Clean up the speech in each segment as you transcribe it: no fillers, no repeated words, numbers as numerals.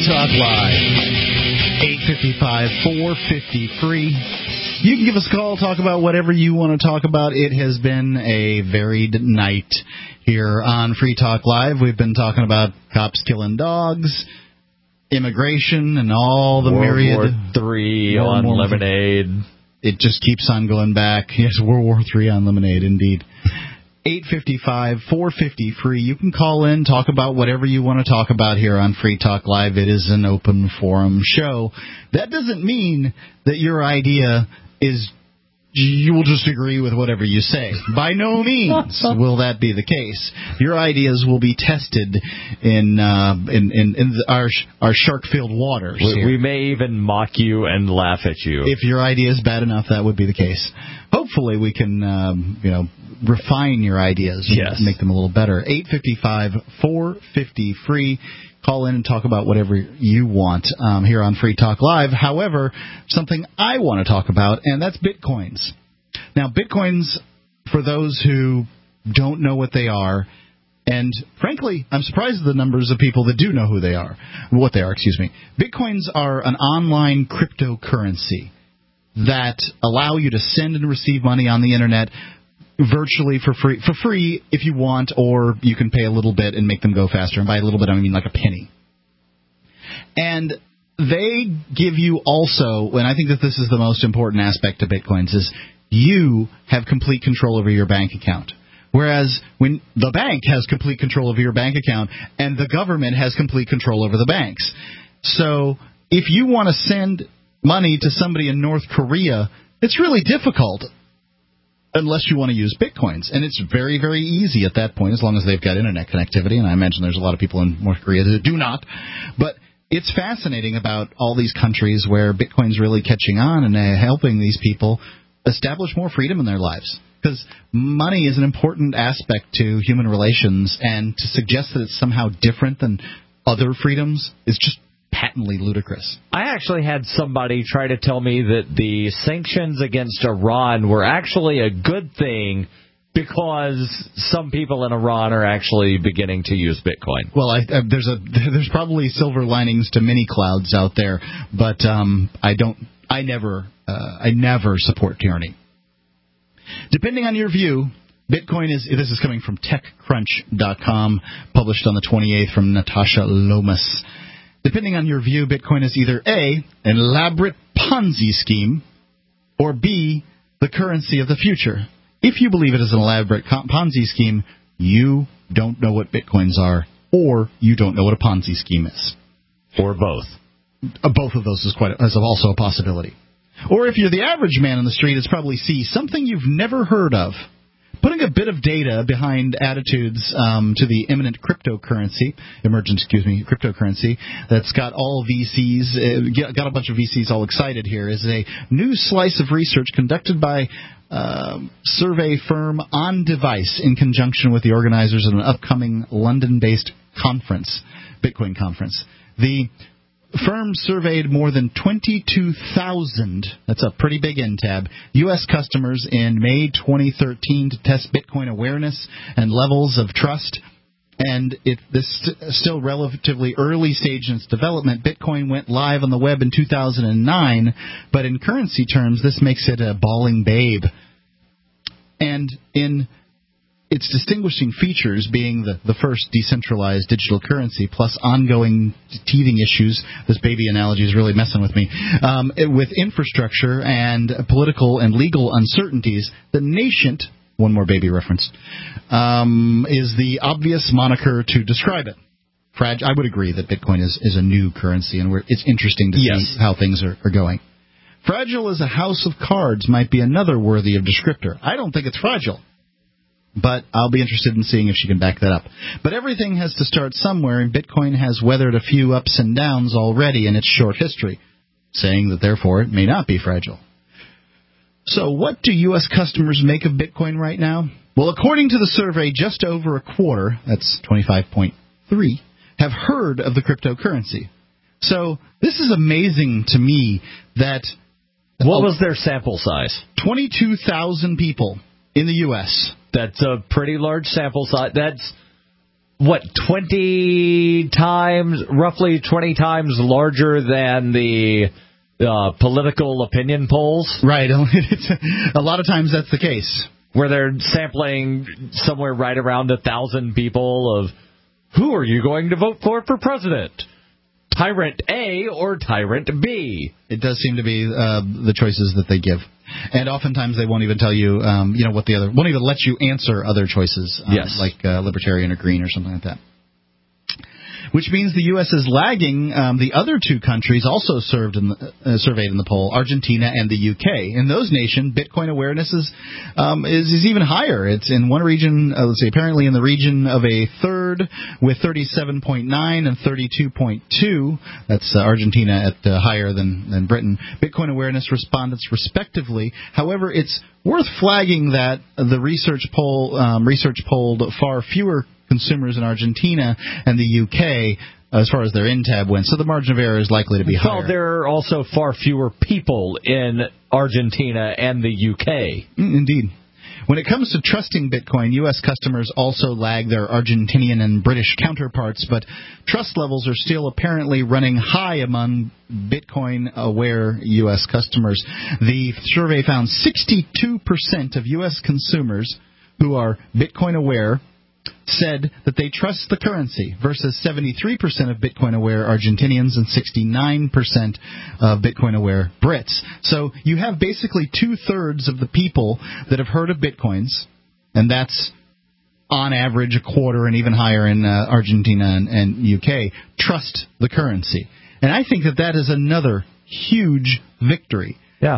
Talk Live. 855-450-FREE. You can give us a call, talk about whatever you want to talk about. It has been a varied night here on Free Talk Live. We've been talking about cops killing dogs, immigration, and all the myriad. World War III on lemonade. It just keeps on going back. Yes, World War III on lemonade, indeed. 855-450-FREE. You can call in, talk about whatever you want to talk about here on Free Talk Live. It is an open forum show. That doesn't mean that your idea is you will just agree with whatever you say. By no means will that be the case. Your ideas will be tested in our shark-filled waters. We may even mock you and laugh at you. If your idea is bad enough, that would be the case. Hopefully we can, refine your ideas and make them a little better. 855-450-FREE. Call in and talk about whatever you want here on Free Talk Live. However, something I want to talk about, and that's Bitcoins. Now, Bitcoins, for those who don't know what they are, and frankly, I'm surprised at the numbers of people that do know what they are. Bitcoins are an online cryptocurrency that allow you to send and receive money on the Internet virtually for free if you want, or you can pay a little bit and make them go faster. And by a little bit, I mean like a penny. And they give you also, and I think that this is the most important aspect of Bitcoins, is you have complete control over your bank account. Whereas when the bank has complete control over your bank account and the government has complete control over the banks. So if you want to send money to somebody in North Korea, it's really difficult unless you want to use Bitcoins. And it's very, very easy at that point, as long as they've got Internet connectivity. And I imagine there's a lot of people in North Korea that do not. But it's fascinating about all these countries where Bitcoin's really catching on and helping these people establish more freedom in their lives. Because money is an important aspect to human relations, and to suggest that it's somehow different than other freedoms is just patently ludicrous. I actually had somebody try to tell me that the sanctions against Iran were actually a good thing because some people in Iran are actually beginning to use Bitcoin. Well, there's probably silver linings to many clouds out there, but I never support tyranny. Depending on your view, Bitcoin this is coming from TechCrunch.com, published on the 28th from Natasha Lomas. Depending on your view, Bitcoin is either A, an elaborate Ponzi scheme, or B, the currency of the future. If you believe it is an elaborate Ponzi scheme, you don't know what Bitcoins are, or you don't know what a Ponzi scheme is. Or both. Both of those is also a possibility. Or if you're the average man on the street, it's probably C, something you've never heard of. Putting a bit of data behind attitudes to the emergent cryptocurrency that's got all VCs, got a bunch of VCs all excited here, is a new slice of research conducted by survey firm On Device in conjunction with the organizers of an upcoming London-based conference, Bitcoin conference. The firm surveyed more than 22,000, that's a pretty big end tab, U.S. customers in May 2013 to test Bitcoin awareness and levels of trust. And this still relatively early stage in its development. Bitcoin went live on the web in 2009, but in currency terms, this makes it a bawling babe. And in its distinguishing features being the first decentralized digital currency, plus ongoing teething issues. This baby analogy is really messing with me. With infrastructure and political and legal uncertainties, the nascent, one more baby reference, is the obvious moniker to describe it. I would agree that Bitcoin is a new currency, and it's interesting to see how things are going. Fragile as a house of cards might be another worthy of descriptor. I don't think it's fragile, but I'll be interested in seeing if she can back that up. But everything has to start somewhere, and Bitcoin has weathered a few ups and downs already in its short history, saying that, therefore, it may not be fragile. So what do U.S. customers make of Bitcoin right now? Well, according to the survey, just over a quarter, that's 25.3, have heard of the cryptocurrency. So this is amazing to me that... What was their sample size? 22,000 people in the U.S., That's a pretty large sample size. roughly 20 times larger than the political opinion polls? Right. A lot of times that's the case. Where they're sampling somewhere right around 1,000 people of who are you going to vote for president? Tyrant A or Tyrant B? It does seem to be the choices that they give. And oftentimes they won't even tell you, what the other, won't even let you answer other choices, yes. Like Libertarian or Green or something like that. Which means the U.S. is lagging the other two countries also surveyed in the poll, Argentina and the U.K. In those nations, Bitcoin awareness is even higher. It's in one region, apparently in the region of a third, with 37.9 and 32.2. That's Argentina at higher than Britain. Bitcoin awareness respondents respectively. However, it's worth flagging that the research polled far fewer consumers in Argentina and the UK as far as their in-tab went, so the margin of error is likely to be higher. Well, there are also far fewer people in Argentina and the UK. Indeed. When it comes to trusting Bitcoin, U.S. customers also lag their Argentinian and British counterparts, but trust levels are still apparently running high among Bitcoin-aware U.S. customers. The survey found 62% of U.S. consumers who are Bitcoin-aware said that they trust the currency versus 73% of Bitcoin-aware Argentinians and 69% of Bitcoin-aware Brits. So you have basically two-thirds of the people that have heard of Bitcoins, and that's on average a quarter and even higher in Argentina and UK, trust the currency. And I think that is another huge victory. Yeah.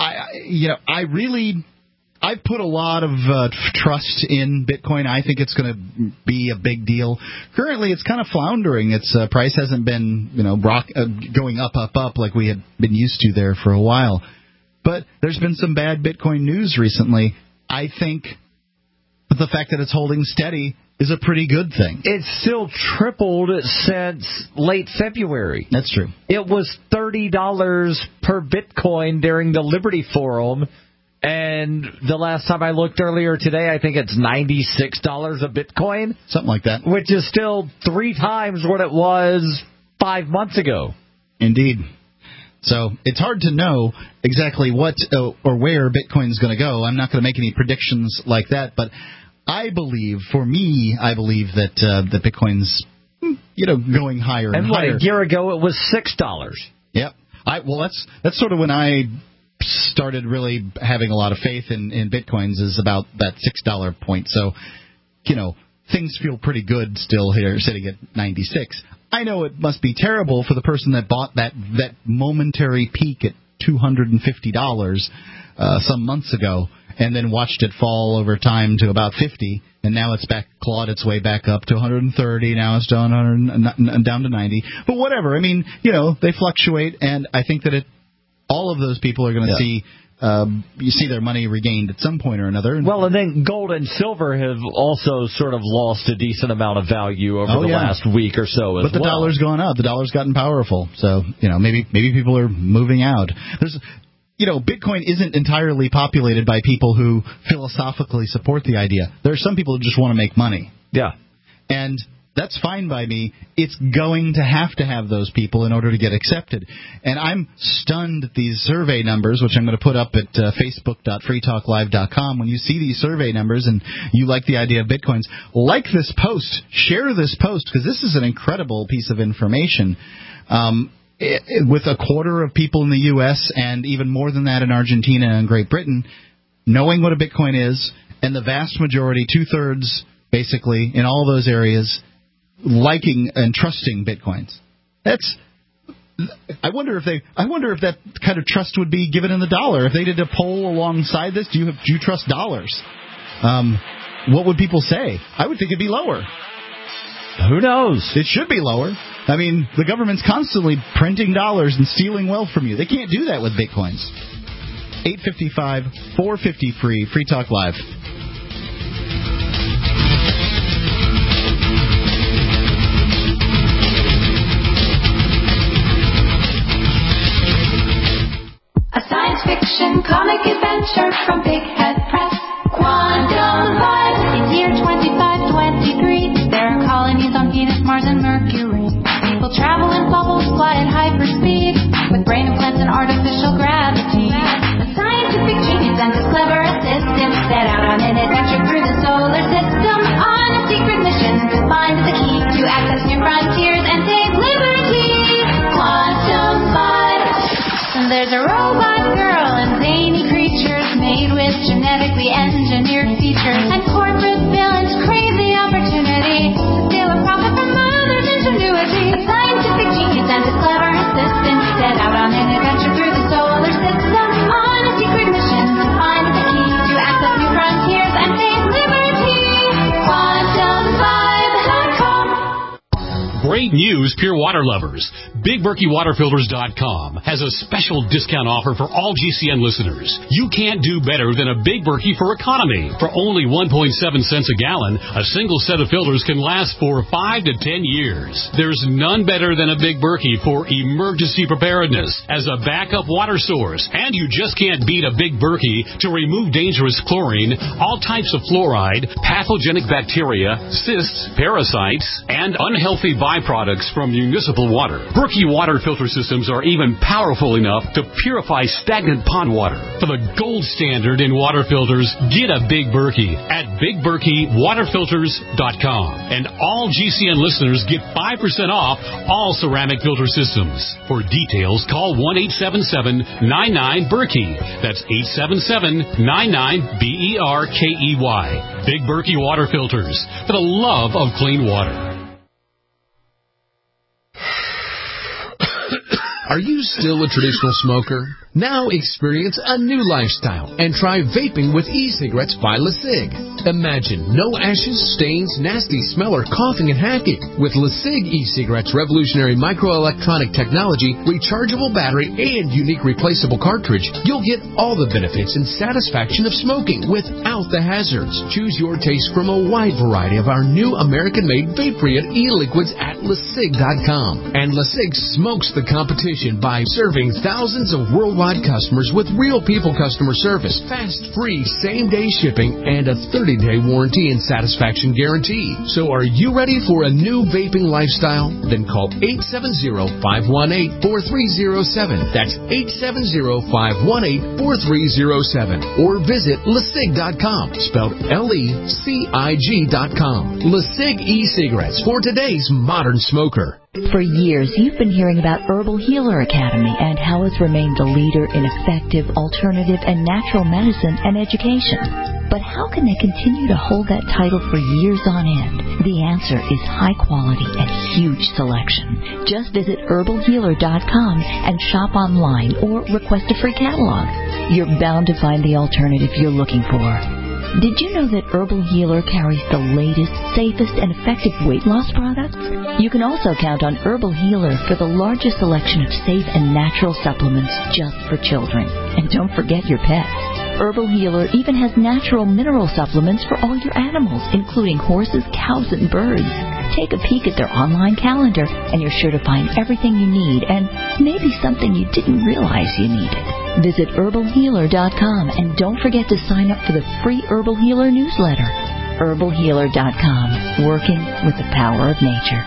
I've put a lot of trust in Bitcoin. I think it's going to be a big deal. Currently, it's kind of floundering. Its price hasn't been, going up like we had been used to there for a while. But there's been some bad Bitcoin news recently. I think the fact that it's holding steady is a pretty good thing. It's still tripled since late February. That's true. It was $30 per Bitcoin during the Liberty Forum. And the last time I looked earlier today, I think it's $96 a Bitcoin. Something like that. Which is still 3 times what it was 5 months ago. Indeed. So it's hard to know exactly what or where Bitcoin's going to go. I'm not going to make any predictions like that. But I believe that Bitcoin's, going higher and higher. A year ago it was $6. Yep. That's sort of when I started really having a lot of faith in Bitcoins, is about that $6 point. So, things feel pretty good still here, sitting at 96. I know it must be terrible for the person that bought that momentary peak at $250 some months ago, and then watched it fall over time to about 50, and now it's clawed its way back up to 130. Now it's down to 90. But whatever. I mean, they fluctuate, and I think that all of those people are going to see their money regained at some point or another. Well, and then gold and silver have also sort of lost a decent amount of value over the last week or so as well. But the dollar's gone up. The dollar's gotten powerful. So, maybe people are moving out. Bitcoin isn't entirely populated by people who philosophically support the idea. There are some people who just want to make money. Yeah. And that's fine by me. It's going to have those people in order to get accepted. And I'm stunned at these survey numbers, which I'm going to put up at facebook.freetalklive.com. When you see these survey numbers and you like the idea of Bitcoins, like this post, share this post, because this is an incredible piece of information. With a quarter of people in the U.S. and even more than that in Argentina and Great Britain knowing what a Bitcoin is, and the vast majority, two-thirds basically, in all those areas, liking and trusting Bitcoins. I wonder if that kind of trust would be given in the dollar. If they did a poll alongside this, do you trust dollars? What would people say? I would think it'd be lower. Who knows? It should be lower. I mean, the government's constantly printing dollars and stealing wealth from you. They can't do that with Bitcoins. 855-450-FREE, Free Talk Live. Fiction comic adventure from Big Head Press. Quantum Fight. In year 2523, they're calling Great news, pure water lovers. BigBerkeyWaterFilters.com has a special discount offer for all GCN listeners. You can't do better than a Big Berkey for economy. For only 1.7 cents a gallon, a single set of filters can last for 5 to 10 years. There's none better than a Big Berkey for emergency preparedness as a backup water source. And you just can't beat a Big Berkey to remove dangerous chlorine, all types of fluoride, pathogenic bacteria, cysts, parasites, and unhealthy byproducts from municipal water. Berkey water filter systems are even powerful enough to purify stagnant pond water. For the gold standard in water filters, get a Big Berkey at BigBerkeyWaterFilters.com. And all GCN listeners get 5% off all ceramic filter systems. For details, call 1-877-99-BERKEY. That's 877-99-BERKEY. Big Berkey Water Filters, for the love of clean water. Are you still a traditional smoker? Now experience a new lifestyle and try vaping with e-cigarettes by LeSig. Imagine no ashes, stains, nasty smell, or coughing and hacking. With LeSig e-cigarettes' revolutionary microelectronic technology, rechargeable battery, and unique replaceable cartridge, you'll get all the benefits and satisfaction of smoking without the hazards. Choose your taste from a wide variety of our new American-made vape-free e-liquids at LeSig.com. And LeSig smokes the competition by serving thousands of worldwide customers with real people customer service, fast, free, same-day shipping, and a 30-day warranty and satisfaction guarantee. So are you ready for a new vaping lifestyle? Then call 870-518-4307. That's 870-518-4307. Or visit LeSig.com, spelled LECIG.com. LeSig e-cigarettes for today's modern smoker. For years, you've been hearing about Herbal Healer Academy and how it's remained the leader in effective, alternative, and natural medicine and education. But how can they continue to hold that title for years on end? The answer is high quality and huge selection. Just visit herbalhealer.com and shop online or request a free catalog. You're bound to find the alternative you're looking for. Did you know that Herbal Healer carries the latest, safest, and effective weight loss products? You can also count on Herbal Healer for the largest selection of safe and natural supplements just for children. And don't forget your pets. Herbal Healer even has natural mineral supplements for all your animals, including horses, cows, and birds. Take a peek at their online calendar, and you're sure to find everything you need and maybe something you didn't realize you needed. Visit herbalhealer.com and don't forget to sign up for the free Herbal Healer newsletter. herbalhealer.com, working with the power of nature.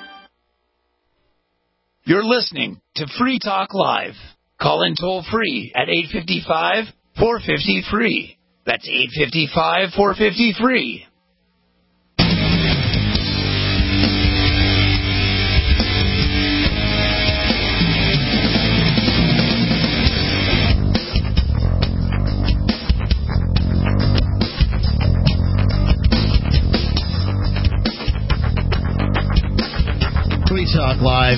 You're listening to Free Talk Live. Call in toll free at 855-450-FREE. That's 855-450-FREE. Talk Live,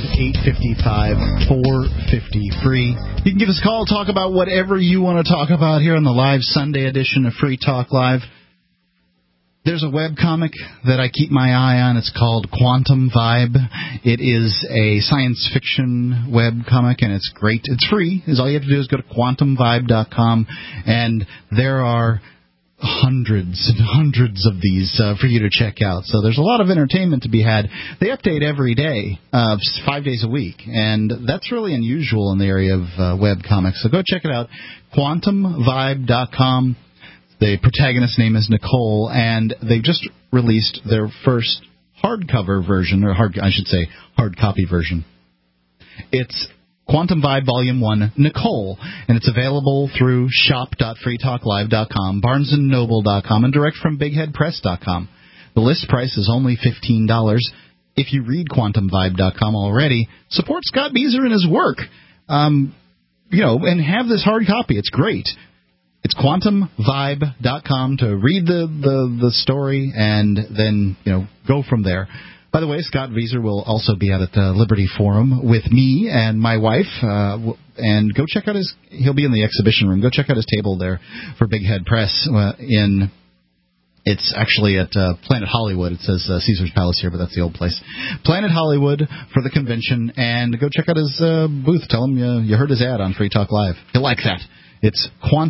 855-450-FREE. You can give us a call, talk about whatever you want to talk about here on the live Sunday edition of Free Talk Live. There's a webcomic that I keep my eye on. It's called Quantum Vibe. It is a science fiction webcomic, and it's great. It's free. All you have to do is go to quantumvibe.com, and there are hundreds and hundreds of these for you to check out. So there's a lot of entertainment to be had. They update every day, 5 days a week, and that's really unusual in the area of web comics. So go check it out, quantumvibe.com. The protagonist's name is Nicole, and they've just released their first hardcover version, or hard copy version. It's Quantum Vibe Volume 1, Nicole, and it's available through shop.freetalklive.com, barnesandnoble.com, and direct from bigheadpress.com. The list price is only $15. If you read quantumvibe.com already, support Scott Bieser and his work, and have this hard copy. It's great. It's quantumvibe.com to read the story and then go from there. By the way, Scott Bieser will also be out at the Liberty Forum with me and my wife, and go check out he'll be in the exhibition room. Go check out his table there for Big Head Press in It's actually at Planet Hollywood. It says Caesar's Palace here, but that's the old place. Planet Hollywood for the convention, and go check out his booth. Tell him you heard his ad on Free Talk Live. He'll like that. It's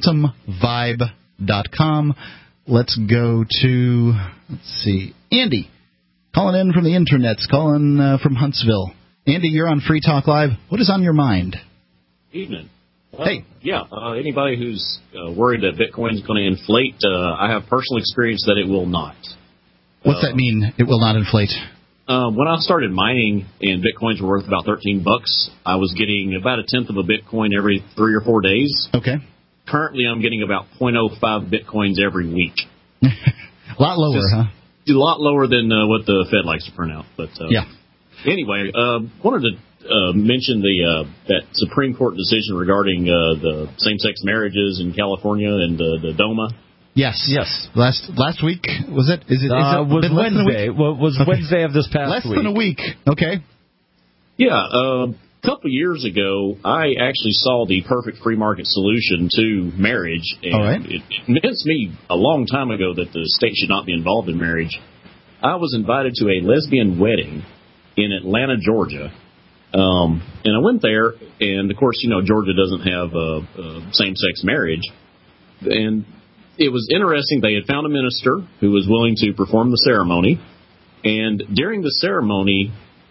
quantumvibe.com. Let's go to, Andy, calling in from the internets, calling from Huntsville. Andy, you're on Free Talk Live. What is on your mind? Evening. Hey. Yeah, anybody who's worried that Bitcoin's going to inflate, I have personal experience that it will not. What's that mean, it will not inflate? When I started mining and Bitcoins were worth about $13, I was getting about a tenth of a Bitcoin every 3 or 4 days. Okay. Currently, I'm getting about 0.05 Bitcoins every week. A lot lower, huh? A lot lower than what the Fed likes to print out. But yeah. Anyway, wanted to mention that Supreme Court decision regarding the same-sex marriages in California and the DOMA. Yes. Last week, was it? Is it was Wednesday. Was Wednesday of this past week? Less than a week. Okay. Yeah. A couple of years ago, I actually saw the perfect free market solution to marriage. And all right. It convinced me a long time ago that the state should not be involved in marriage. I was invited to a lesbian wedding in Atlanta, Georgia. And I went there, and of course, Georgia doesn't have same-sex marriage. And it was interesting. They had found a minister who was willing to perform the ceremony. And during the ceremony,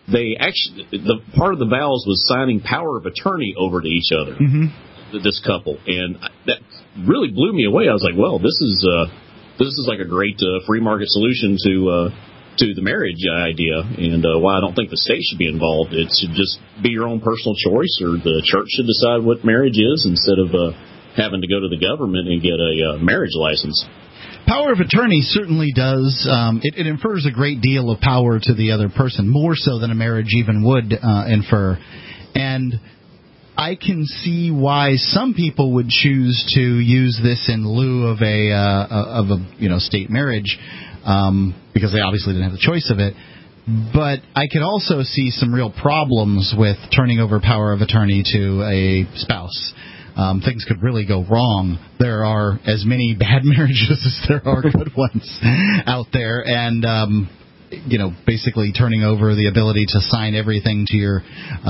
the part of the vows was signing power of attorney over to each other, this couple. And that really blew me away. I was like, well, this is like a great free market solution to the marriage idea, and why I don't think the state should be involved. It should just be your own personal choice, or the church should decide what marriage is instead of having to go to the government and get a marriage license. Power of attorney certainly does. It infers a great deal of power to the other person, more so than a marriage even would infer. And I can see why some people would choose to use this in lieu of a state marriage. Because they obviously didn't have the choice of it. But I could also see some real problems with turning over power of attorney to a spouse. Things could really go wrong. There are as many bad marriages as there are good ones out there. And, basically turning over the ability to sign everything to your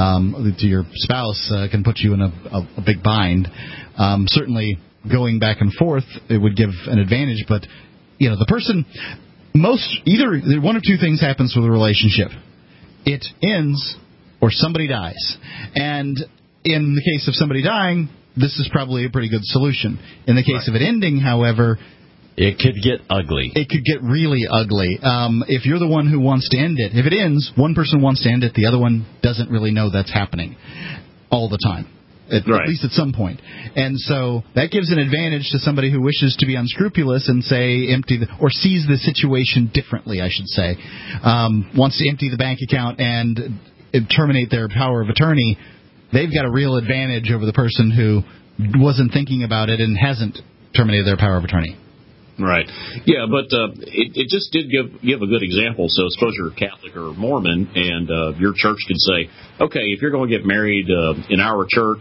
spouse can put you in a big bind. Certainly going back and forth, it would give an advantage, but the person, either one of two things happens with a relationship. It ends or somebody dies. And in the case of somebody dying, this is probably a pretty good solution. In the case of it ending, however, it could get ugly. It could get really ugly. If you're the one who wants to end it, if it ends, one person wants to end it, the other one doesn't really know that's happening all the time. At least at some point. And so that gives an advantage to somebody who wishes to be unscrupulous and or sees the situation differently, I should say. Wants to empty the bank account and terminate their power of attorney. They've got a real advantage over the person who wasn't thinking about it and hasn't terminated their power of attorney. Right. Yeah, but it just did give a good example. So suppose you're Catholic or Mormon, and your church could say, okay, if you're going to get married in our church,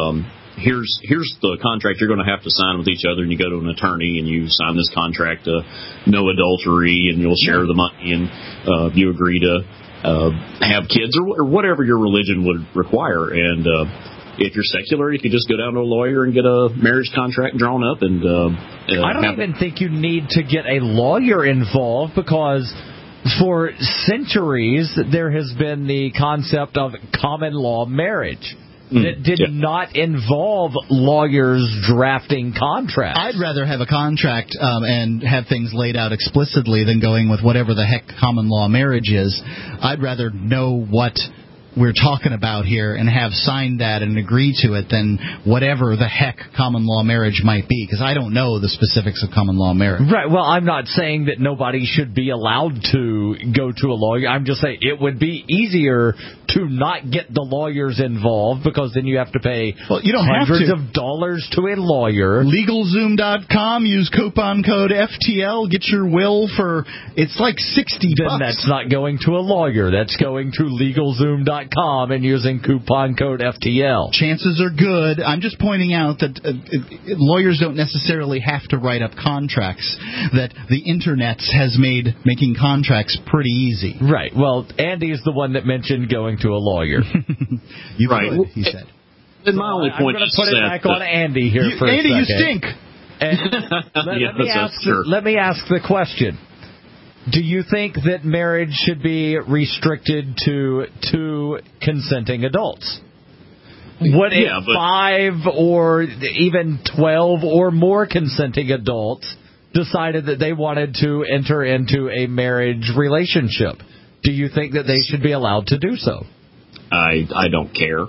here's the contract you're going to have to sign with each other, and you go to an attorney and you sign this contract, no adultery, and you'll share the money, and you agree to have kids or whatever your religion would require. And if you're secular, you could just go down to a lawyer and get a marriage contract drawn up. And I don't even think you need to get a lawyer involved, because for centuries there has been the concept of common law marriage that did not involve lawyers drafting contracts. I'd rather have a contract and have things laid out explicitly than going with whatever the heck common law marriage is. I'd rather know what we're talking about here and have signed that and agree to it than whatever the heck common law marriage might be, because I don't know the specifics of common law marriage. Right. Well, I'm not saying that nobody should be allowed to go to a lawyer. I'm just saying it would be easier to not get the lawyers involved, because then you have to pay hundreds of dollars to a lawyer. LegalZoom.com, use coupon code FTL, get your will for, it's like $60. Then that's not going to a lawyer. That's going to LegalZoom.com. Stamps.com and using coupon code FTL. Chances are good. I'm just pointing out that lawyers don't necessarily have to write up contracts, that the Internet has made making contracts pretty easy. Right. Well, Andy's the one that mentioned going to a lawyer. You Right. could, he said. And my only point I'm going is to put it back on Andy here for Andy, a you second. stink. And Sure. let me ask the question. Do you think that marriage should be restricted to 2 consenting adults? What if 5 or even 12 or more consenting adults decided that they wanted to enter into a marriage relationship? Do you think that they should be allowed to do so? I don't care.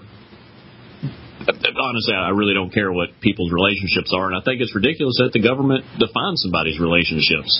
Honestly, I really don't care what people's relationships are, and I think it's ridiculous that the government defines somebody's relationships.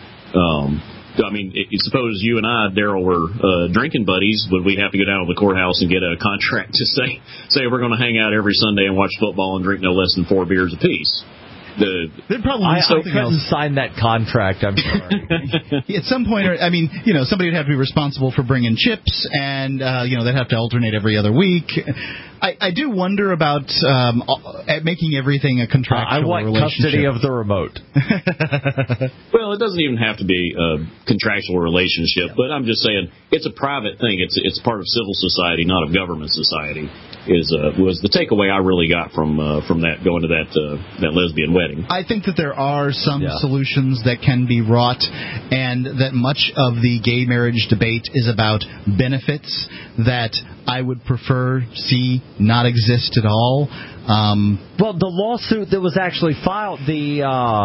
I mean, suppose you and I, Daryl, were drinking buddies. Would we have to go down to the courthouse and get a contract to say we're going to hang out every Sunday and watch football and drink no less than 4 beers apiece? There'd probably be I something couldn't else. sign that contract. I'm sorry. At some point, I mean, somebody would have to be responsible for bringing chips, and they'd have to alternate every other week. I do wonder about making everything a contractual I want relationship. custody of the remote. Well, it doesn't even have to be a contractual relationship, but I'm just saying it's a private thing. It's part of civil society, not of government society. Was the takeaway I really got from that going to that lesbian wedding. I think that there are some solutions that can be wrought, and that much of the gay marriage debate is about benefits that I would prefer see not exist at all. Well, the lawsuit that was actually filed, the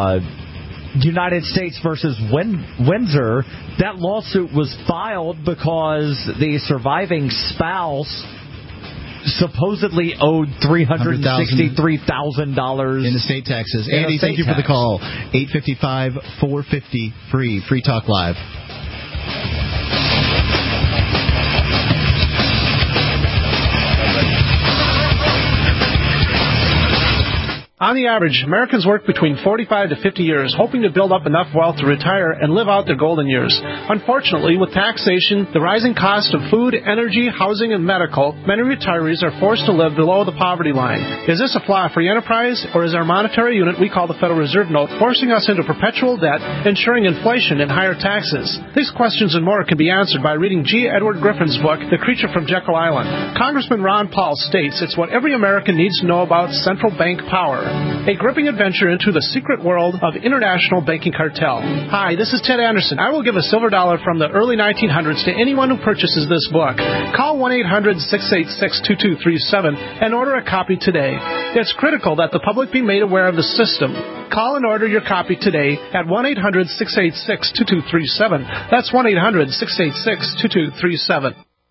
United States versus Windsor, that lawsuit was filed because the surviving spouse supposedly owed $363,000 in estate taxes. Andy, thank you for the call. 855-450-FREE. Free Talk Live. On the average, Americans work between 45 to 50 years, hoping to build up enough wealth to retire and live out their golden years. Unfortunately, with taxation, the rising cost of food, energy, housing, and medical, many retirees are forced to live below the poverty line. Is this a flaw free enterprise, or is our monetary unit we call the Federal Reserve Note forcing us into perpetual debt, ensuring inflation and higher taxes? These questions and more can be answered by reading G. Edward Griffin's book, The Creature from Jekyll Island. Congressman Ron Paul states it's what every American needs to know about central bank power. A gripping adventure into the secret world of international banking cartel. Hi, this is Ted Anderson. I will give a silver dollar from the early 1900s to anyone who purchases this book. Call 1-800-686-2237 and order a copy today. It's critical that the public be made aware of the system. Call and order your copy today at 1-800-686-2237. That's 1-800-686-2237.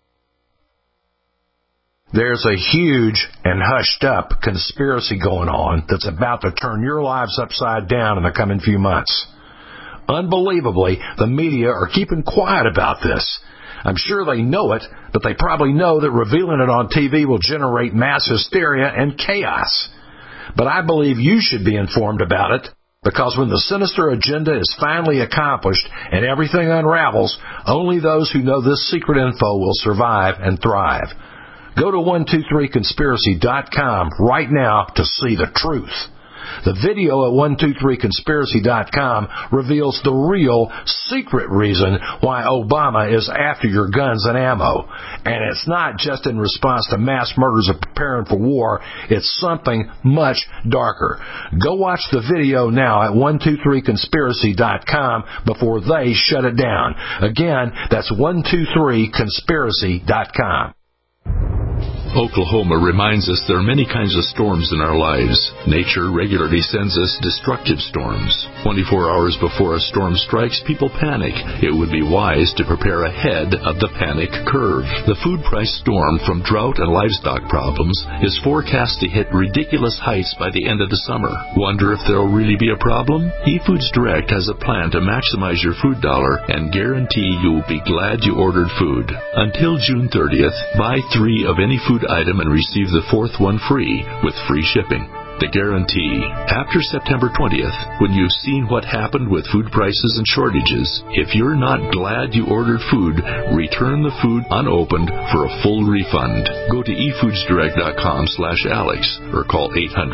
There's a huge and hushed-up conspiracy going on that's about to turn your lives upside down in the coming few months. Unbelievably, the media are keeping quiet about this. I'm sure they know it, but they probably know that revealing it on TV will generate mass hysteria and chaos. But I believe you should be informed about it, because when the sinister agenda is finally accomplished and everything unravels, only those who know this secret info will survive and thrive. Go to 123conspiracy.com right now to see the truth. The video at 123conspiracy.com reveals the real, secret reason why Obama is after your guns and ammo. And it's not just in response to mass murders of preparing for war. It's something much darker. Go watch the video now at 123conspiracy.com before they shut it down. Again, that's 123conspiracy.com. Oklahoma reminds us there are many kinds of storms in our lives. Nature regularly sends us destructive storms. 24 hours before a storm strikes, people panic. It would be wise to prepare ahead of the panic curve. The food price storm from drought and livestock problems is forecast to hit ridiculous heights by the end of the summer. Wonder if there will really be a problem? eFoods Direct has a plan to maximize your food dollar and guarantee you will be glad you ordered food. Until June 30th, buy 3 of any food item and receive the 4th one free with free shipping. The guarantee. After September 20th, when you've seen what happened with food prices and shortages, if you're not glad you ordered food, return the food unopened for a full refund. Go to efoodsdirect.com/Alex or call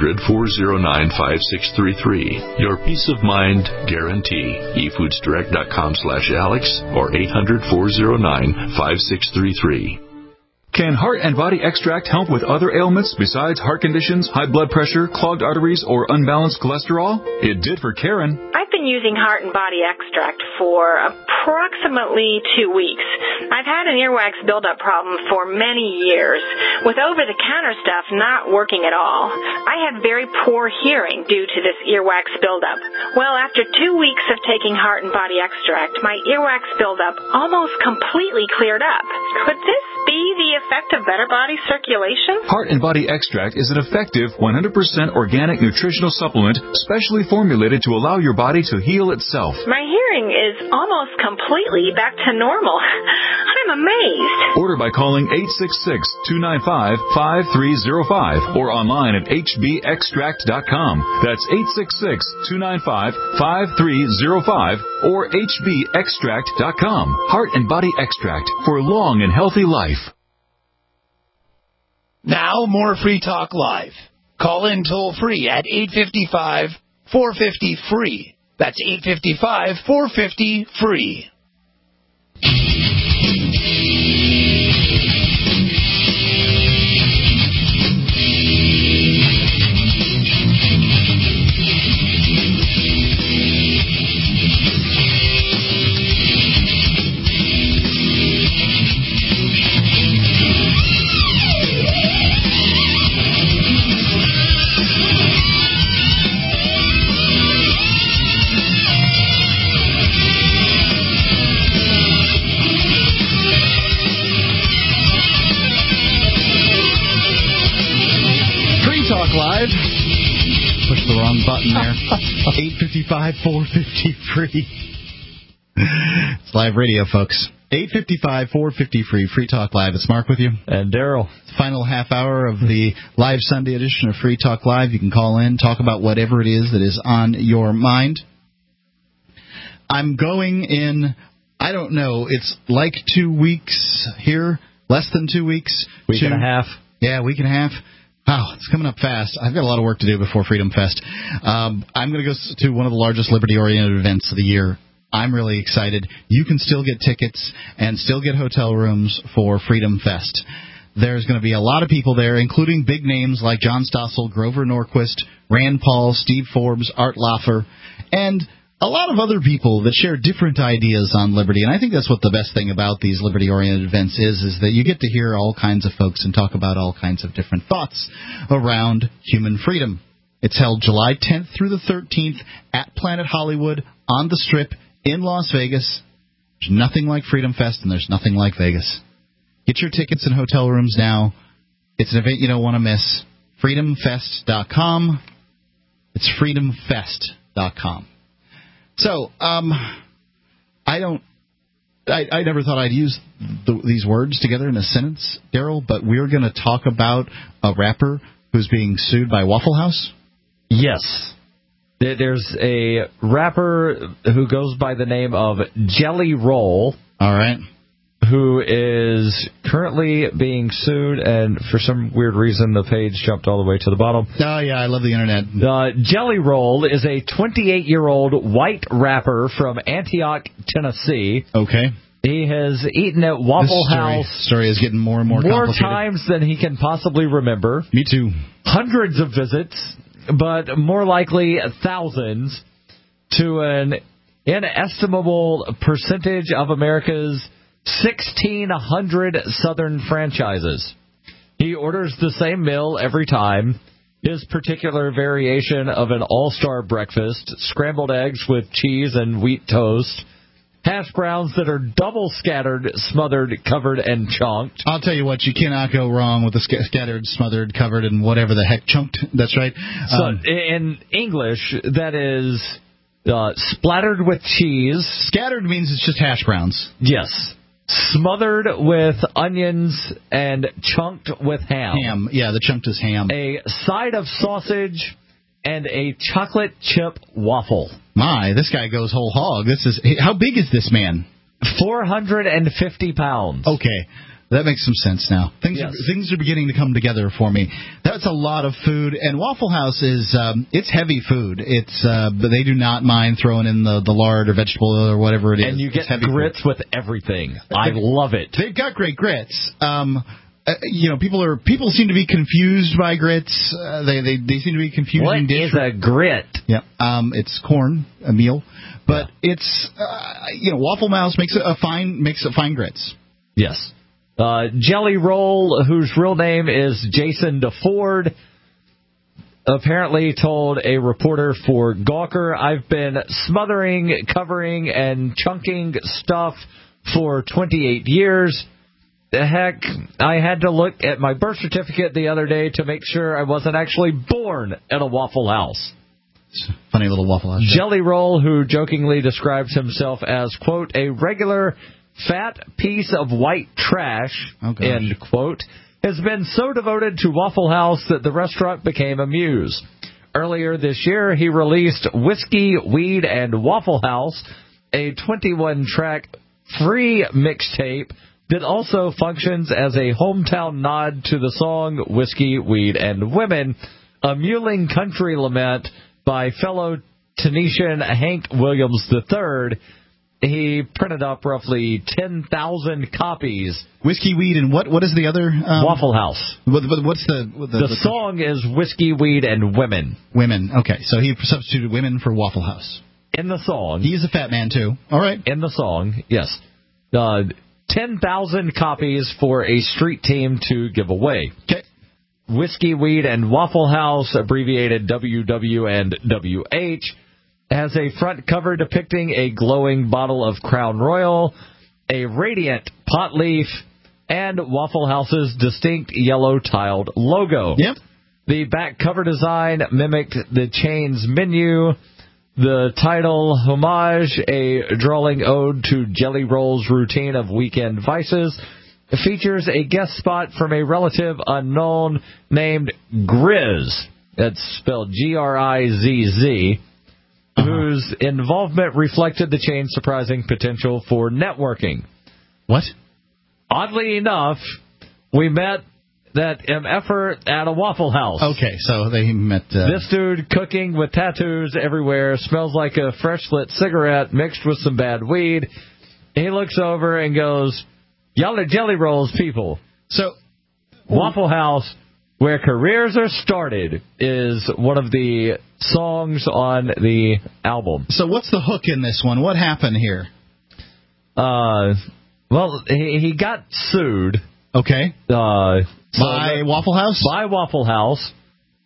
800-409-5633. Your peace of mind guarantee. efoodsdirect.com/Alex or 800-409-5633. Can Heart and Body Extract help with other ailments besides heart conditions, high blood pressure, clogged arteries, or unbalanced cholesterol? It did for Karen. I've been using Heart and Body Extract for approximately 2 weeks. I've had an earwax buildup problem for many years, with over-the-counter stuff not working at all. I had very poor hearing due to this earwax buildup. Well, after 2 weeks of taking Heart and Body Extract, my earwax buildup almost completely cleared up. Could this be the effect of better body circulation? Heart and Body Extract is an effective 100% organic nutritional supplement specially formulated to allow your body to heal itself. My hearing is almost completely back to normal. I'm amazed. Order by calling 866-295-5305 or online at hbextract.com. That's 866-295-5305 or hbextract.com. Heart and Body Extract for a long and healthy life. Now, more Free Talk Live. Call in toll-free at 855-450-FREE. That's 855-450-FREE. Live. Push the wrong button there. 855-450-FREE. It's live radio, folks. 855-450-FREE. Free Talk Live. It's Mark with you. And Daryl. Final half hour of the live Sunday edition of Free Talk Live. You can call in, talk about whatever it is that is on your mind. I'm going in, I don't know, it's like 2 weeks here, less than 2 weeks. Week and a half. Yeah, week and a half. Wow, it's coming up fast. I've got a lot of work to do before Freedom Fest. I'm going to go to one of the largest liberty-oriented events of the year. I'm really excited. You can still get tickets and still get hotel rooms for Freedom Fest. There's going to be a lot of people there, including big names like John Stossel, Grover Norquist, Rand Paul, Steve Forbes, Art Laffer, and a lot of other people that share different ideas on liberty. And I think that's what the best thing about these liberty-oriented events is that you get to hear all kinds of folks and talk about all kinds of different thoughts around human freedom. It's held July 10th through the 13th at Planet Hollywood on the Strip in Las Vegas. There's nothing like Freedom Fest, and there's nothing like Vegas. Get your tickets and hotel rooms now. It's an event you don't want to miss. FreedomFest.com. It's FreedomFest.com. So, I never thought I'd use these words together in a sentence, Daryl, but we're going to talk about a rapper who's being sued by Waffle House? Yes. There's a rapper who goes by the name of Jelly Roll. All right. Who is currently being sued, and for some weird reason, the page jumped all the way to the bottom. Oh, yeah, I love the Internet. Jelly Roll is a 28-year-old white rapper from Antioch, Tennessee. Okay. He has eaten at Waffle House. Story is getting more and more complicated. More times than he can possibly remember. Me too. Hundreds of visits, but more likely thousands, to an inestimable percentage of America's 1,600 Southern franchises. He orders the same meal every time. His particular variation of an all-star breakfast, scrambled eggs with cheese and wheat toast, hash browns that are double scattered, smothered, covered, and chunked. I'll tell you what, you cannot go wrong with the scattered, smothered, covered, and whatever the heck chunked. That's right. So in English, that is splattered with cheese. Scattered means it's just hash browns. Yes. smothered with onions and chunked with ham. Ham, yeah, the chunked is ham. A side of sausage and a chocolate chip waffle. My, this guy goes whole hog. How big is this man? 450 pounds. Okay. That makes some sense now. Things are beginning to come together for me. That's a lot of food, and Waffle House is it's heavy food. But they do not mind throwing in the lard or vegetable oil or whatever it is. And you get grits with everything. I love it. They've got great grits. People seem to be confused by grits. They seem to be confusing. What is a grit? Yeah, it's corn, a meal, but it's Waffle House makes fine grits. Yes. Jelly Roll, whose real name is Jason DeFord, apparently told a reporter for Gawker, "I've been smothering, covering, and chunking stuff for 28 years. Heck, I had to look at my birth certificate the other day to make sure I wasn't actually born at a Waffle House." Funny little Waffle House. Jelly Roll, who jokingly describes himself as, quote, "a regular fat piece of white trash," end quote, has been so devoted to Waffle House that the restaurant became a muse. Earlier this year, he released Whiskey, Weed, and Waffle House, a 21-track free mixtape that also functions as a hometown nod to the song Whiskey, Weed, and Women, a mewling country lament by fellow Tennessean Hank Williams III. He printed up roughly 10,000 copies. Whiskey, Weed, and what is the other? Waffle House. What's the song is Whiskey, Weed, and Women. Women. Okay, so he substituted women for Waffle House. In the song. He's a fat man, too. All right. In the song, yes. 10,000 copies for a street team to give away. Okay. Whiskey, Weed, and Waffle House, abbreviated WW and WH, has a front cover depicting a glowing bottle of Crown Royal, a radiant pot leaf, and Waffle House's distinct yellow tiled logo. Yep. The back cover design mimicked the chain's menu. The title, Homage, a drawling ode to Jelly Roll's routine of weekend vices, features a guest spot from a relative unknown named Grizz. That's spelled Grizz. Whose involvement reflected the chain's surprising potential for networking. What? Oddly enough, we met that MFer at a Waffle House. Okay, so they met... This dude cooking with tattoos everywhere, smells like a fresh-lit cigarette mixed with some bad weed. He looks over and goes, "Y'all are Jelly Rolls people." So, Waffle House, where careers are started, is one of the songs on the album. So what's the hook in this one? What happened here? Well, he got sued. Okay. By Waffle House? By Waffle House.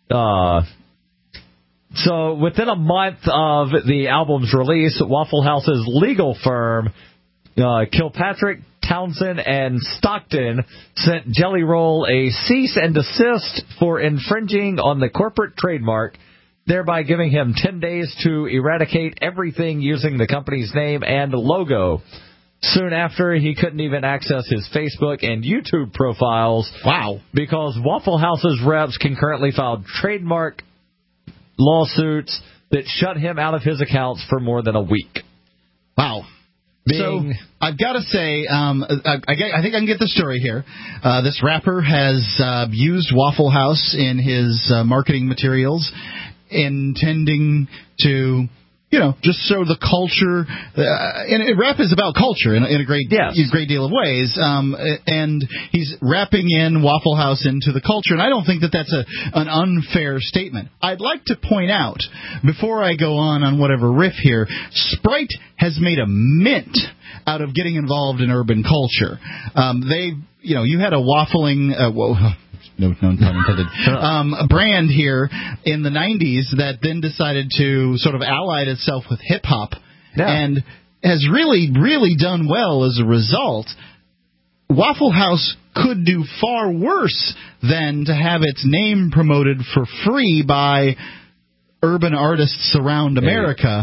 So within a month of the album's release, Waffle House's legal firm, Kilpatrick, Townsend, and Stockton, sent Jelly Roll a cease and desist for infringing on the corporate trademark, thereby giving him 10 days to eradicate everything using the company's name and logo. Soon after, he couldn't even access his Facebook and YouTube profiles. Wow. Because Waffle House's reps concurrently filed trademark lawsuits that shut him out of his accounts for more than a week. Wow. So, I've got to say, I think I can get the story here. This rapper has used Waffle House in his marketing materials, intending to, just show the culture. And rap is about culture in a great deal of ways. And he's wrapping in Waffle House into the culture. And I don't think that that's an unfair statement. I'd like to point out, before I go on whatever riff here, Sprite has made a mint out of getting involved in urban culture. You had a waffling... no pun intended. A brand here in the 90s that then decided to sort of allied itself with hip-hop and has really, really done well as a result. Waffle House could do far worse than to have its name promoted for free by urban artists around America.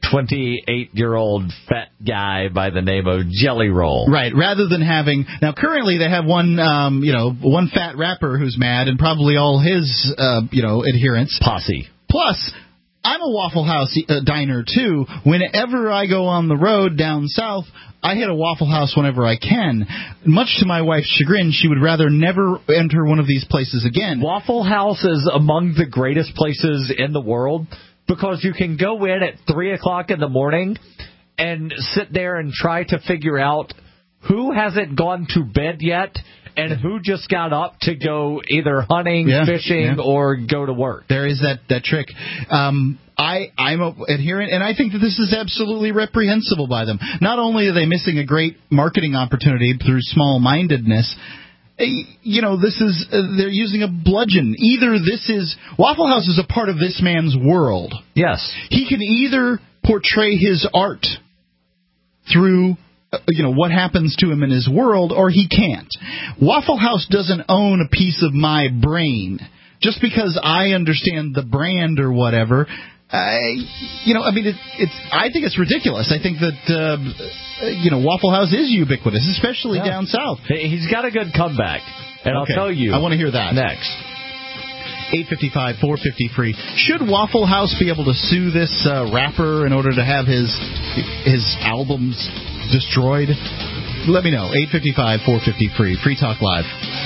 28-year-old fat guy by the name of Jelly Roll. Right, rather than having... Now, currently they have one fat rapper who's mad and probably all his, adherents. Posse. Plus, I'm a Waffle House diner, too. Whenever I go on the road down south, I hit a Waffle House whenever I can. Much to my wife's chagrin, she would rather never enter one of these places again. Waffle House is among the greatest places in the world because you can go in at 3 o'clock in the morning and sit there and try to figure out who hasn't gone to bed yet and who just got up to go either hunting, fishing, or go to work. There is that trick. I'm an adherent, and I think that this is absolutely reprehensible by them. Not only are they missing a great marketing opportunity through small-mindedness, this is they're using a bludgeon. Either this is Waffle House is a part of this man's world. Yes, he can either portray his art through what happens to him in his world, or he can't. Waffle House doesn't own a piece of my brain. Just because I understand the brand or whatever, I think it's ridiculous. I think that, Waffle House is ubiquitous, especially down south. He's got a good comeback, and I'll tell you. I want to hear that. Next. 855, 450 free. Should Waffle House be able to sue this rapper in order to have his albums destroyed? Let me know. 855, 450 free. Free Talk Live.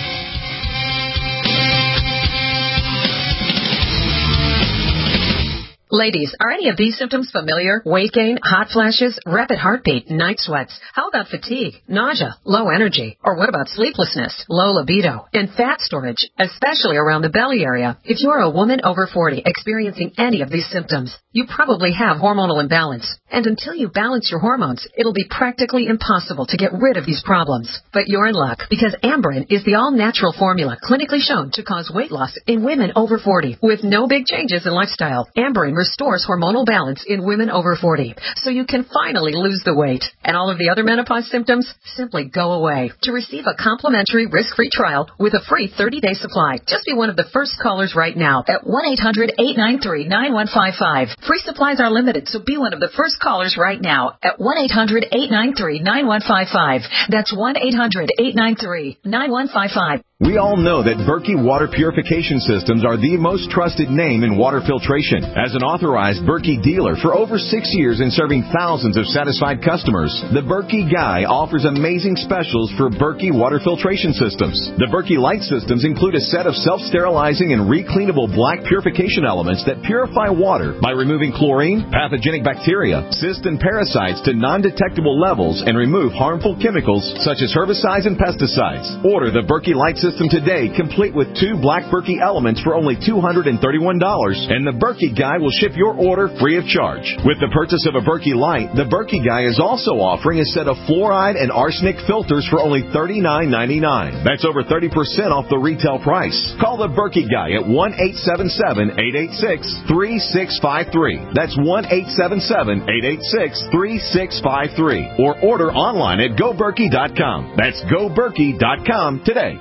Ladies, are any of these symptoms familiar? Weight gain, hot flashes, rapid heartbeat, night sweats. How about fatigue, nausea, low energy? Or what about sleeplessness, low libido, and fat storage, especially around the belly area? If you're a woman over 40 experiencing any of these symptoms, you probably have hormonal imbalance. And until you balance your hormones, it'll be practically impossible to get rid of these problems. But you're in luck, because Amberen is the all-natural formula clinically shown to cause weight loss in women over 40 with no big changes in lifestyle. Amberen restores hormonal balance in women over 40, so you can finally lose the weight. And all of the other menopause symptoms simply go away. To receive a complimentary risk-free trial with a free 30-day supply, just be one of the first callers right now at 1-800-893-9155. Free supplies are limited, so be one of the first callers right now at 1-800-893-9155. That's 1-800-893-9155. We all know that Berkey Water Purification Systems are the most trusted name in water filtration. As an authorized Berkey dealer for over 6 years and serving thousands of satisfied customers, the Berkey Guy offers amazing specials for Berkey Water Filtration Systems. The Berkey Light Systems include a set of self-sterilizing and recleanable black purification elements that purify water by removing chlorine, pathogenic bacteria, cysts, and parasites to non-detectable levels and remove harmful chemicals such as herbicides and pesticides. Order the Berkey Light System today, complete with 2 black Berkey elements for only $231, and the Berkey Guy will ship your order free of charge. With the purchase of a Berkey Light, the Berkey Guy is also offering a set of fluoride and arsenic filters for only $39.99. That's over 30% off the retail price. Call the Berkey Guy at 1-877-886-3653. That's 1-877-886-3653. Or order online at GoBerkey.com. That's GoBerkey.com today.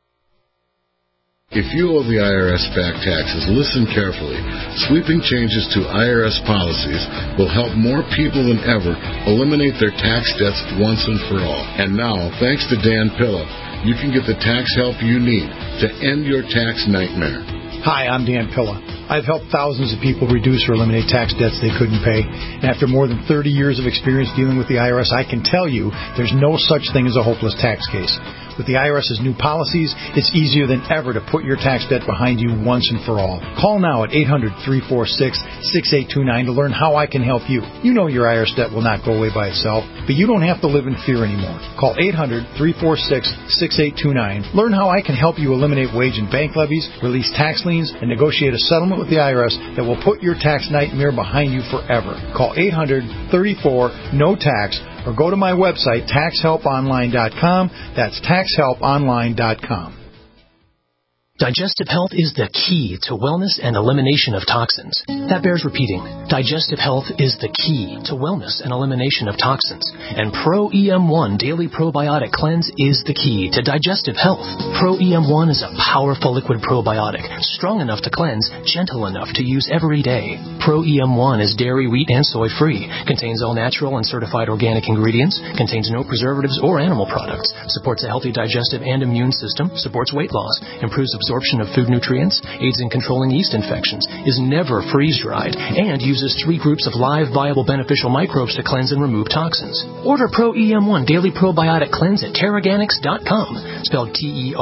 If you owe the IRS back taxes, listen carefully. Sweeping changes to IRS policies will help more people than ever eliminate their tax debts once and for all. And now, thanks to Dan Pilla, you can get the tax help you need to end your tax nightmare. Hi, I'm Dan Pilla. I've helped thousands of people reduce or eliminate tax debts they couldn't pay. And after more than 30 years of experience dealing with the IRS, I can tell you there's no such thing as a hopeless tax case. With the IRS's new policies, it's easier than ever to put your tax debt behind you once and for all. Call now at 800-346-6829 to learn how I can help you. You know your IRS debt will not go away by itself, but you don't have to live in fear anymore. Call 800-346-6829. Learn how I can help you eliminate wage and bank levies, release tax liens, and negotiate a settlement with the IRS that will put your tax nightmare behind you forever. Call 800-34-NO-TAX or go to my website, taxhelponline.com. That's taxhelponline.com. Digestive health is the key to wellness and elimination of toxins. That bears repeating. Digestive health is the key to wellness and elimination of toxins. And Pro EM1 Daily Probiotic Cleanse is the key to digestive health. Pro EM1 is a powerful liquid probiotic, strong enough to cleanse, gentle enough to use every day. Pro EM1 is dairy, wheat, and soy free, contains all natural and certified organic ingredients, contains no preservatives or animal products, supports a healthy digestive and immune system, supports weight loss, improves absorption of food nutrients, aids in controlling yeast infections, is never freeze-dried, and uses 3 groups of live, viable, beneficial microbes to cleanse and remove toxins. Order Pro EM1 Daily Probiotic Cleanse at Teraganix.com, spelled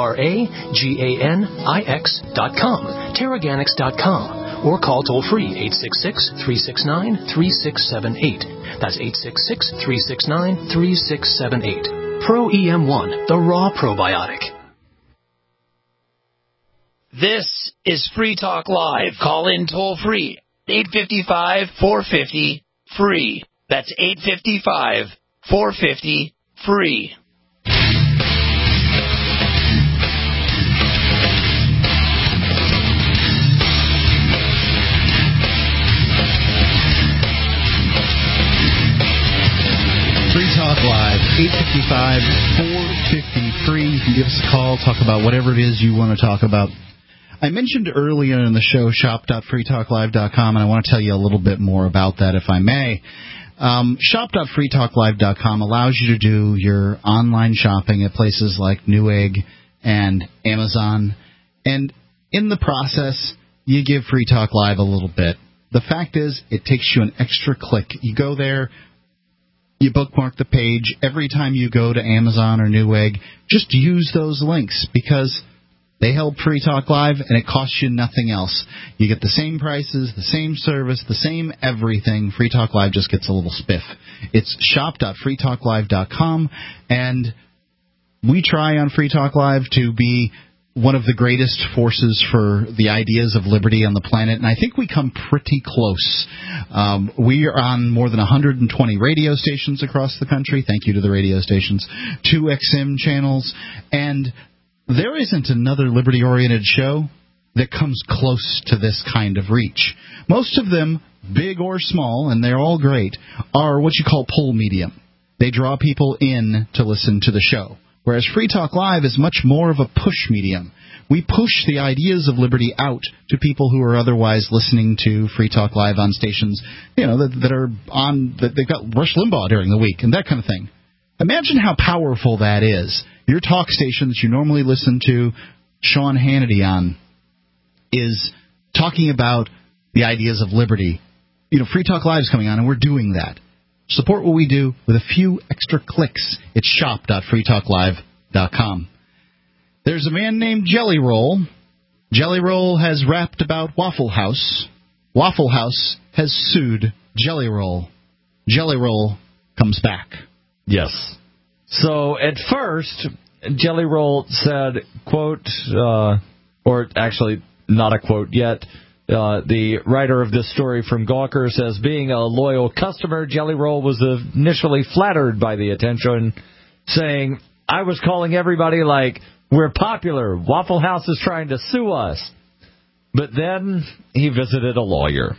TERAGANIX.com, Teraganix.com, or call toll-free 866-369-3678. That's 866-369-3678. Pro EM1, the raw probiotic. This is Free Talk Live. Call in toll free. 855-450-FREE. That's 855-450-FREE. Free Talk Live, 855-450-FREE. You can give us a call, talk about whatever it is you want to talk about. I mentioned earlier in the show shop.freetalklive.com, and I want to tell you a little bit more about that, if I may. Shop.freetalklive.com allows you to do your online shopping at places like Newegg and Amazon, and in the process, you give Free Talk Live a little bit. The fact is, it takes you an extra click. You go there, you bookmark the page. Every time you go to Amazon or Newegg, just use those links because they help Free Talk Live, and it costs you nothing else. You get the same prices, the same service, the same everything. Free Talk Live just gets a little spiff. It's shop.freetalklive.com, and we try on Free Talk Live to be one of the greatest forces for the ideas of liberty on the planet, and I think we come pretty close. We are on more than 120 radio stations across the country. Thank you to the radio stations. 2 XM channels, and there isn't another liberty-oriented show that comes close to this kind of reach. Most of them, big or small, and they're all great, are what you call pull medium. They draw people in to listen to the show, whereas Free Talk Live is much more of a push medium. We push the ideas of liberty out to people who are otherwise listening to Free Talk Live on stations, that are on, that they've got Rush Limbaugh during the week and that kind of thing. Imagine how powerful that is. Your talk station that you normally listen to Sean Hannity on is talking about the ideas of liberty. Free Talk Live is coming on, and we're doing that. Support what we do with a few extra clicks. It's shop.freetalklive.com. There's a man named Jelly Roll. Jelly Roll has rapped about Waffle House. Waffle House has sued Jelly Roll. Jelly Roll comes back. Yes. So at first, Jelly Roll said, quote, or actually not a quote yet, the writer of this story from Gawker says, being a loyal customer, Jelly Roll was initially flattered by the attention, saying, I was calling everybody like, we're popular, Waffle House is trying to sue us. But then he visited a lawyer.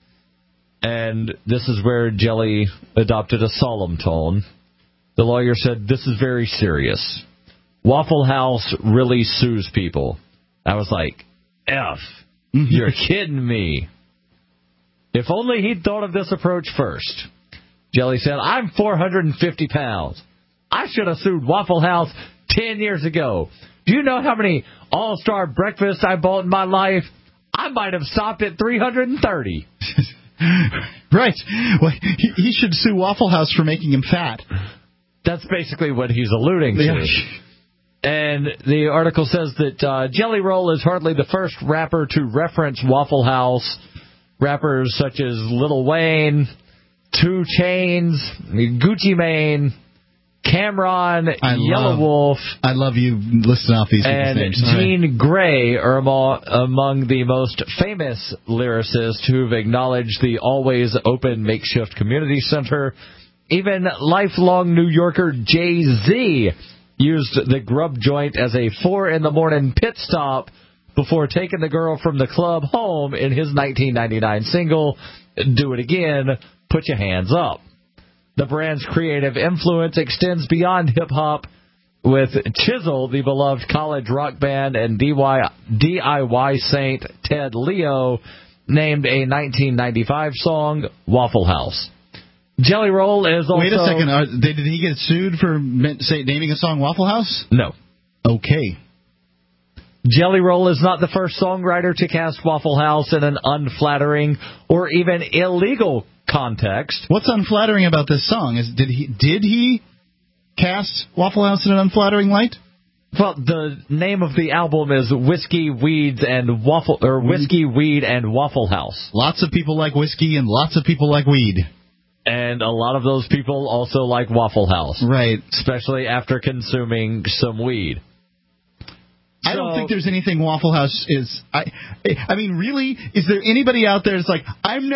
And this is where Jelly adopted a solemn tone. The lawyer said, this is very serious. Waffle House really sues people. I was like, F, you're kidding me. If only he'd thought of this approach first. Jelly said, I'm 450 pounds. I should have sued Waffle House 10 years ago. Do you know how many All-Star breakfasts I bought in my life? I might have stopped at 330. Right. Well, he should sue Waffle House for making him fat. That's basically what he's alluding to. Yeah. And the article says that Jelly Roll is hardly the first rapper to reference Waffle House. Rappers such as Lil Wayne, 2 Chainz, Gucci Mane, Cameron, Yelawolf. I love you listing off these people's names. And Jean Grey are among the most famous lyricists who've acknowledged the always open makeshift community center. Even lifelong New Yorker Jay-Z used the grub joint as a 4 a.m. pit stop before taking the girl from the club home in his 1999 single, Do It Again, Put Your Hands Up. The brand's creative influence extends beyond hip-hop, with Chisel, the beloved college rock band, and DIY saint Ted Leo named a 1995 song Waffle House. Jelly Roll is also... Wait a second. Did he get sued for naming a song Waffle House? No. Okay. Jelly Roll is not the first songwriter to cast Waffle House in an unflattering or even illegal context. What's unflattering about this song? Did he cast Waffle House in an unflattering light? Well, the name of the album is Whiskey, Weed, and Waffle House. Lots of people like whiskey and lots of people like weed. And a lot of those people also like Waffle House. Right. Especially after consuming some weed. I don't think there's anything Waffle House is. I mean, really, is there anybody out there that's like, I'm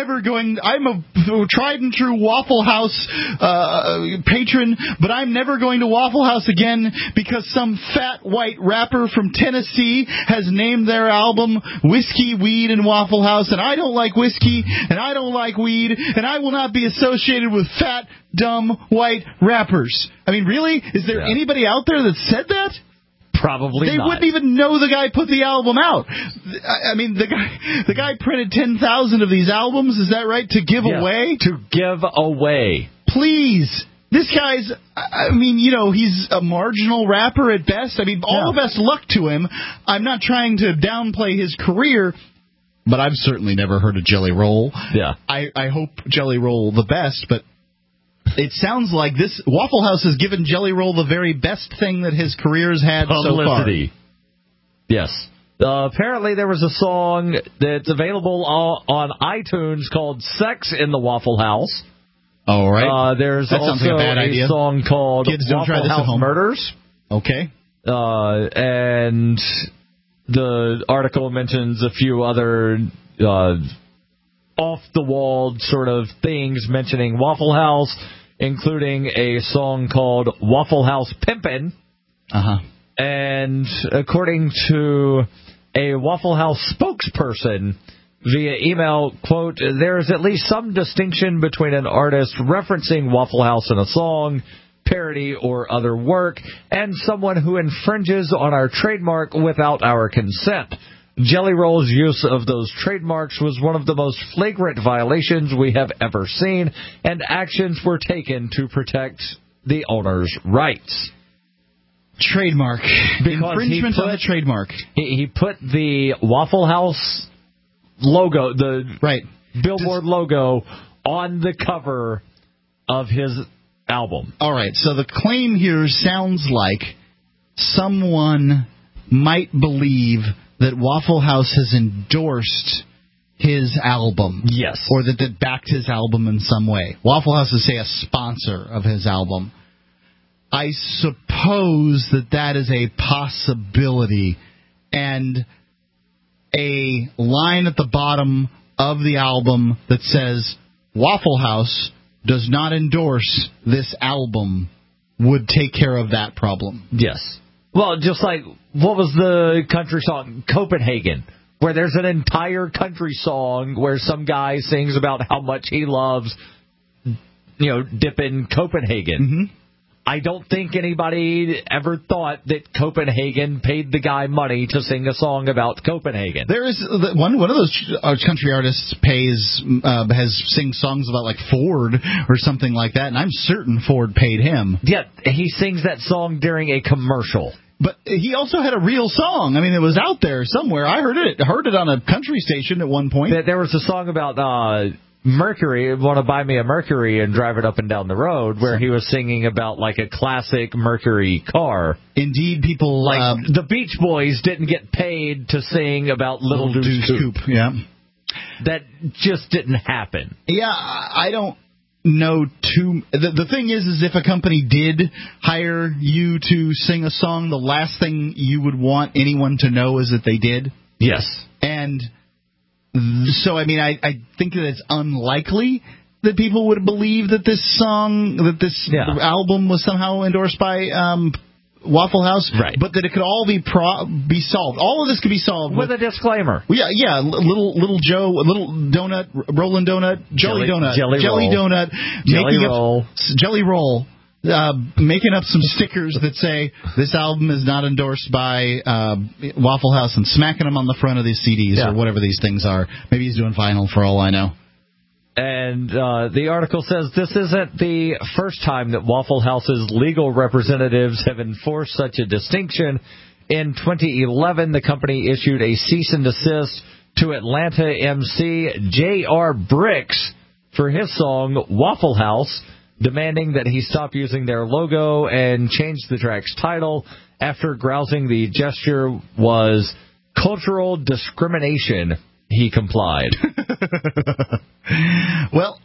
a tried and true Waffle House patron, but I'm never going to Waffle House again because some fat white rapper from Tennessee has named their album Whiskey, Weed, and Waffle House, and I don't like whiskey, and I don't like weed, and I will not be associated with fat, dumb, white rappers. I mean, really? Is there anybody out there that said that? Probably they not. Wouldn't even know the guy put the album out. I mean, the guy printed 10,000 of these albums. Is that right? To give away? To give away. Please. This guy's, I mean, you know, he's a marginal rapper at best. I mean, all the best luck to him. I'm not trying to downplay his career, but I've certainly never heard of Jelly Roll. Yeah. I hope Jelly Roll the best, but it sounds like this Waffle House has given Jelly Roll the very best thing that his career has had Publicity. so far. Yes. Apparently there was a song that's available on iTunes called Sex in the Waffle House. All right. There's that also like a bad idea. Song called Kids Don't Try Waffle This at House Home. Murders. Okay. And the article mentions a few other off-the-wall sort of things mentioning Waffle House, including a song called Waffle House Pimpin'. Uh-huh. And according to a Waffle House spokesperson via email, quote, there is at least some distinction between an artist referencing Waffle House in a song, parody, or other work, and someone who infringes on our trademark without our consent. Jelly Roll's use of those trademarks was one of the most flagrant violations we have ever seen, and actions were taken to protect the owner's rights. Trademark. Infringement on the trademark. He put the Waffle House logo, the Billboard logo, on the cover of his album. All right, so the claim here sounds like someone might believe that Waffle House has endorsed his album. Yes. Or that backed his album in some way. Waffle House is, say, a sponsor of his album. I suppose that is a possibility. And a line at the bottom of the album that says, Waffle House does not endorse this album would take care of that problem. Yes. Well, just like, what was the country song, Copenhagen, where there's an entire country song where some guy sings about how much he loves, dipping Copenhagen. Mm-hmm. I don't think anybody ever thought that Copenhagen paid the guy money to sing a song about Copenhagen. There is one of those country artists has sing songs about like Ford or something like that, and I'm certain Ford paid him. Yeah, he sings that song during a commercial. But he also had a real song. I mean, it was out there somewhere. I heard it on a country station at one point. There was a song about Mercury, want to buy me a Mercury and drive it up and down the road, where he was singing about like a classic Mercury car. Indeed, people like the Beach Boys didn't get paid to sing about Little Deuce Coupe. Yeah, that just didn't happen. Yeah, I don't know too. The thing is if a company did hire you to sing a song, the last thing you would want anyone to know is that they did. Yes, and. So, I mean, I think that it's unlikely that people would believe that this album was somehow endorsed by Waffle House, right? But that it could all be solved. All of this could be solved with a disclaimer. Yeah. Little Joe, little donut, rolling donut, jelly donut, jelly donut, jelly roll, jelly roll. Making up some stickers that say this album is not endorsed by Waffle House and smacking them on the front of these CDs or whatever these things are. Maybe he's doing vinyl for all I know. And the article says this isn't the first time that Waffle House's legal representatives have enforced such a distinction. In 2011, the company issued a cease and desist to Atlanta MC J.R. Bricks for his song Waffle House, demanding that he stop using their logo and change the track's title. After grousing the gesture was cultural discrimination, he complied. Well,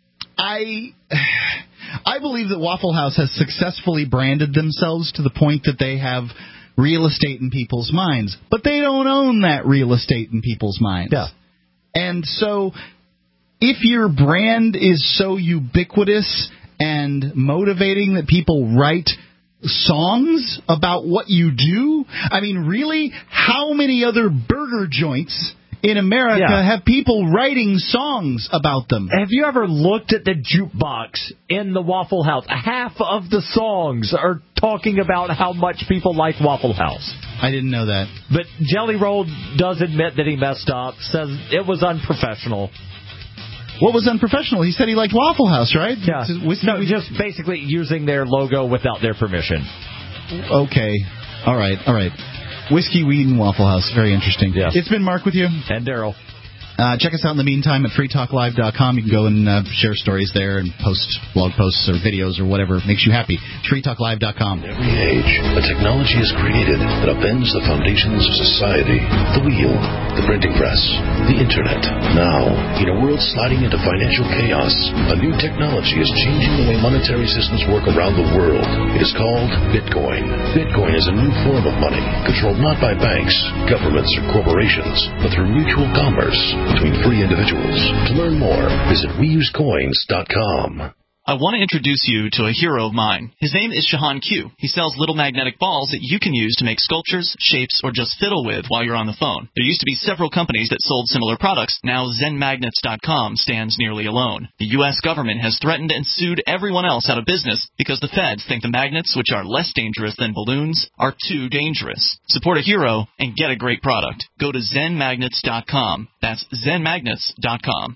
I believe that Waffle House has successfully branded themselves to the point that they have real estate in people's minds. But they don't own that real estate in people's minds. Yeah. And so if your brand is so ubiquitous and motivating that people write songs about what you do, I mean, really, how many other burger joints in America have people writing songs about them? Have you ever looked at the jukebox in the Waffle House? Half of the songs are talking about how much people like Waffle House. I didn't know that. But Jelly Roll does admit that he messed up, says it was unprofessional. What was unprofessional? He said he liked Waffle House, right? Yeah. No, just basically using their logo without their permission. Okay. All right. Whiskey, weed, and Waffle House. Very interesting. Yes. It's been Mark with you. And Daryl. Check us out in the meantime at freetalklive.com. You can go and share stories there and post blog posts or videos or whatever makes you happy. freetalklive.com. In every age, a technology is created that upends the foundations of society. The wheel, the printing press, the internet. Now, in a world sliding into financial chaos, a new technology is changing the way monetary systems work around the world. It is called Bitcoin. Bitcoin is a new form of money, controlled not by banks, governments, or corporations, but through mutual commerce between free individuals. To learn more, visit WeUseCoins.com. I want to introduce you to a hero of mine. His name is Shahan Q. He sells little magnetic balls that you can use to make sculptures, shapes, or just fiddle with while you're on the phone. There used to be several companies that sold similar products. Now ZenMagnets.com stands nearly alone. The U.S. government has threatened and sued everyone else out of business because the feds think the magnets, which are less dangerous than balloons, are too dangerous. Support a hero and get a great product. Go to ZenMagnets.com. That's ZenMagnets.com.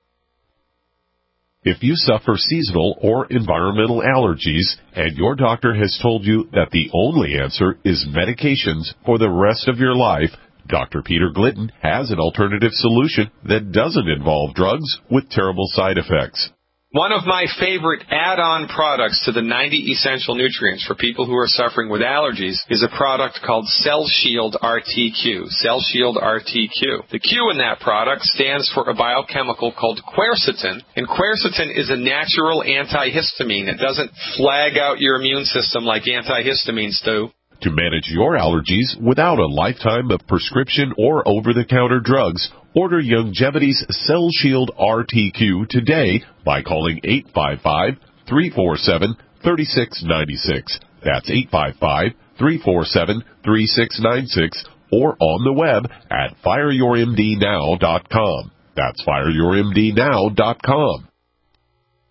If you suffer seasonal or environmental allergies and your doctor has told you that the only answer is medications for the rest of your life, Dr. Peter Glidden has an alternative solution that doesn't involve drugs with terrible side effects. One of my favorite add-on products to the 90 essential nutrients for people who are suffering with allergies is a product called Cell Shield RTQ. Cell Shield RTQ. The Q in that product stands for a biochemical called quercetin, and quercetin is a natural antihistamine. It doesn't flag out your immune system like antihistamines do. To manage your allergies without a lifetime of prescription or over-the-counter drugs, order Youngevity's Cell Shield RTQ today by calling 855-347-3696. That's 855-347-3696 or on the web at fireyourmdnow.com. That's fireyourmdnow.com.